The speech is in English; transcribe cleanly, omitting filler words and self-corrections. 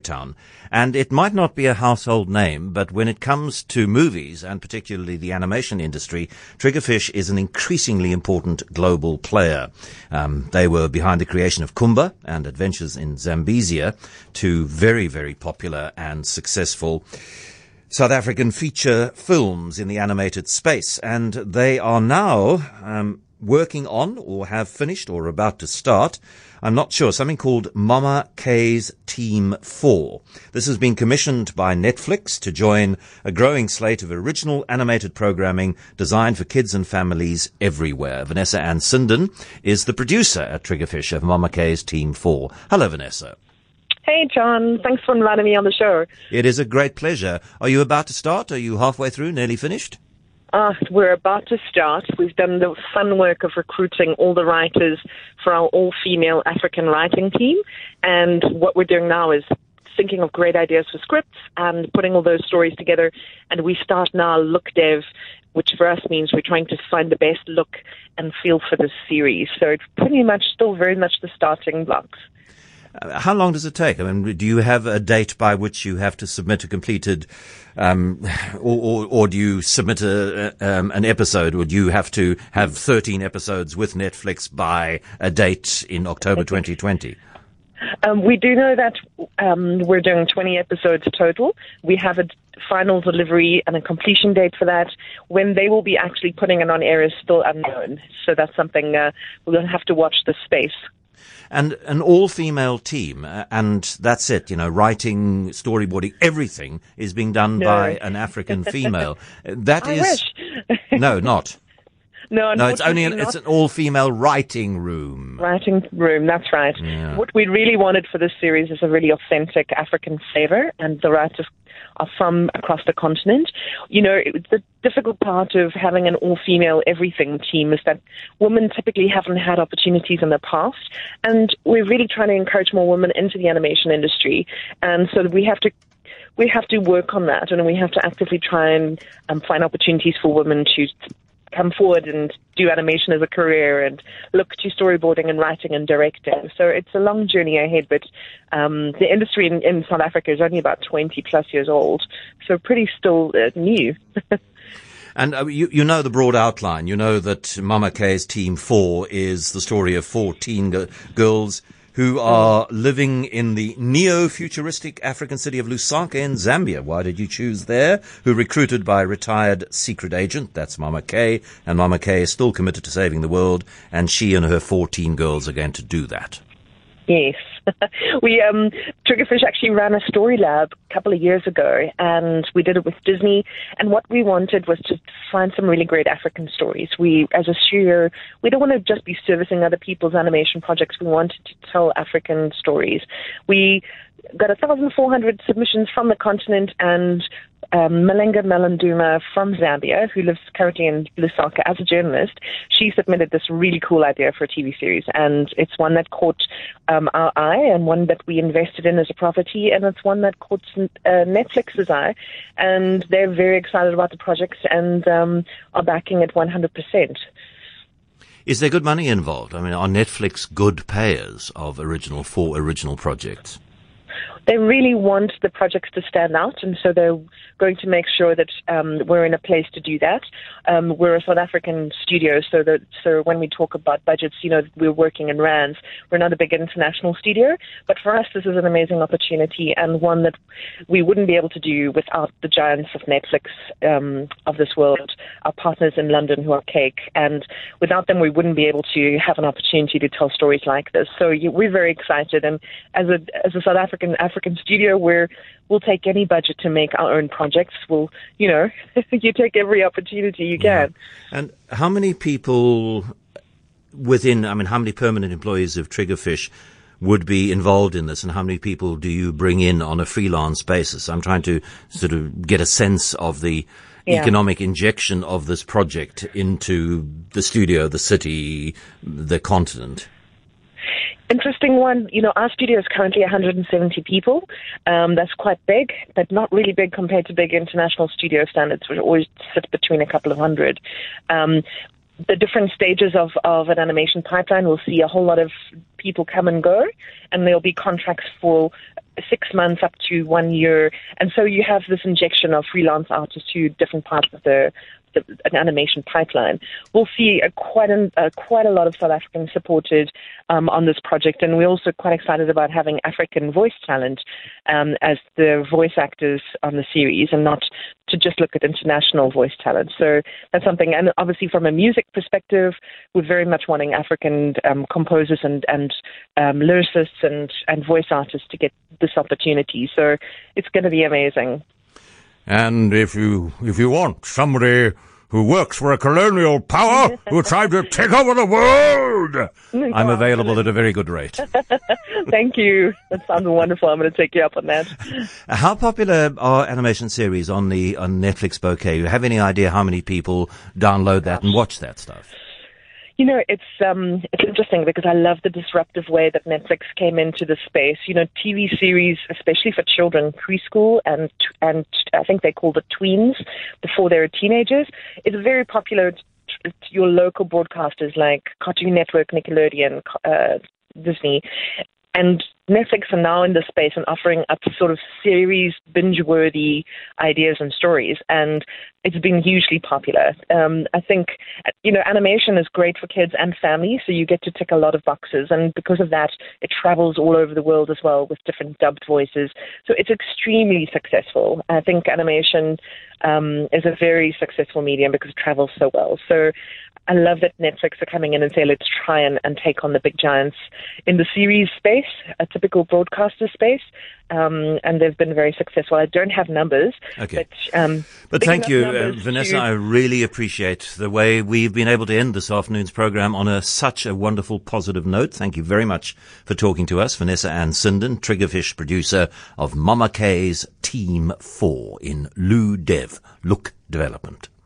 Town. And it might not be a household name, but when it comes to movies, and particularly the animation industry, Triggerfish is an increasingly important global player. They were behind the creation of Kumba and Adventures in Zambezia, two very, very popular and successful South African feature films in the animated space. And they are now working on, or have finished, or about to start, I'm not sure, something called Mama K's Team 4. This has been commissioned by Netflix to join a growing slate of original animated programming designed for kids and families everywhere. Vanessa Ann Sinden is the producer at Triggerfish of Mama K's Team 4. Hello, Vanessa. Hey, John. Thanks for inviting me on the show. It is a great pleasure. Are you about to start? Are you halfway through, nearly finished? We're about to start. We've done the fun work of recruiting all the writers for our all-female African writing team. And what we're doing now is thinking of great ideas for scripts and putting all those stories together. And we start now look dev, which for us means we're trying to find the best look and feel for this series. So it's pretty much still very much the starting blocks. How long does it take? I mean, do you have a date by which you have to submit a completed, or do you submit an episode, or do you have to have 13 episodes with Netflix by a date in October 2020? We do know that we're doing 20 episodes total. We have a final delivery and a completion date for that. When they will be actually putting it on air is still unknown. So that's something we're going to have to watch this space. And an all-female team, and that's it, writing, storyboarding, everything is being done by an African female. That is... wish. No, not. No, it's an all-female writing room. Writing room, that's right. Yeah. What we really wanted for this series is a really authentic African flavor, and the writers are from across the continent. The difficult part of having an all-female everything team is that women typically haven't had opportunities in the past, and we're really trying to encourage more women into the animation industry. And so we have to work on that, and we have to actively try and find opportunities for women to come forward and do animation as a career and look to storyboarding and writing and directing. So it's a long journey ahead, but the industry in South Africa is only about 20 plus years old, so pretty still new. And you know the broad outline. You know that Mama K's Team 4 is the story of 14 girls who are living in the neo-futuristic African city of Lusaka in Zambia. Why did you choose there? Who recruited by a retired secret agent. That's Mama K. And Mama K is still committed to saving the world. And she and her 14 girls are going to do that. Yes. Triggerfish actually ran a story lab a couple of years ago, and we did it with Disney. And what we wanted was to find some really great African stories. We, as a studio, we don't want to just be servicing other people's animation projects. We wanted to tell African stories. We got 1,400 submissions from the continent, and Malenga Melanduma from Zambia, who lives currently in Lusaka as a journalist, she submitted this really cool idea for a TV series, and it's one that caught our eye, and one that we invested in as a property, and it's one that caught Netflix's eye, and they're very excited about the project and are backing it 100%. Is there good money involved? I mean, are Netflix good payers of original projects? They really want the projects to stand out, and so they're going to make sure that we're in a place to do that. We're a South African studio, so when we talk about budgets, we're working in rands. We're not a big international studio, but for us, this is an amazing opportunity and one that we wouldn't be able to do without the giants of Netflix of this world, our partners in London who are Cake, and without them, we wouldn't be able to have an opportunity to tell stories like this. So we're very excited, and as a South African studio, we'll take any budget to make our own projects. We'll, you take every opportunity you can. Yeah. And how many people how many permanent employees of Triggerfish would be involved in this, and how many people do you bring in on a freelance basis? I'm trying to sort of get a sense of the economic injection of this project into the studio, the city, the continent. Interesting one. Our studio is currently 170 people. That's quite big, but not really big compared to big international studio standards, which always sit between a couple of hundred. The different stages of an animation pipeline will see a whole lot of people come and go, and there'll be contracts for 6 months up to 1 year. And so you have this injection of freelance artists to different parts of an animation pipeline. We'll see quite a lot of South Africans supported on this project, and we're also quite excited about having African voice talent as the voice actors on the series, and not to just look at international voice talent. So that's something, and obviously from a music perspective, we're very much wanting African composers and lyricists and voice artists to get this opportunity. So it's going to be amazing. And if you want somebody who works for a colonial power who tried to take over the world, I'm available at a very good rate. Thank you. That sounds wonderful. I'm going to take you up on that. How popular are animation series on Netflix Bouquet? You have any idea how many people download that and watch that stuff? You know, it's interesting because I love the disruptive way that Netflix came into the space. You know, TV series, especially for children, preschool and I think they call it tweens before they're teenagers, is very popular to your local broadcasters like Cartoon Network, Nickelodeon, Disney. And Netflix are now in the space and offering up sort of series, binge-worthy ideas and stories, and it's been hugely popular. I think, you know, animation is great for kids and families, so you get to tick a lot of boxes, and because of that, it travels all over the world as well with different dubbed voices. So it's extremely successful. I think animation is a very successful medium because it travels so well. So I love that Netflix are coming in and say, let's try and take on the big giants in the series space, a typical broadcaster space, and they've been very successful. I don't have numbers. Okay. But thank you, Vanessa. I really appreciate the way we've been able to end this afternoon's program on such a wonderful, positive note. Thank you very much for talking to us. Vanessa Ann Sinden, Triggerfish producer of Mama K's Team 4 in Lou Dev Look Development.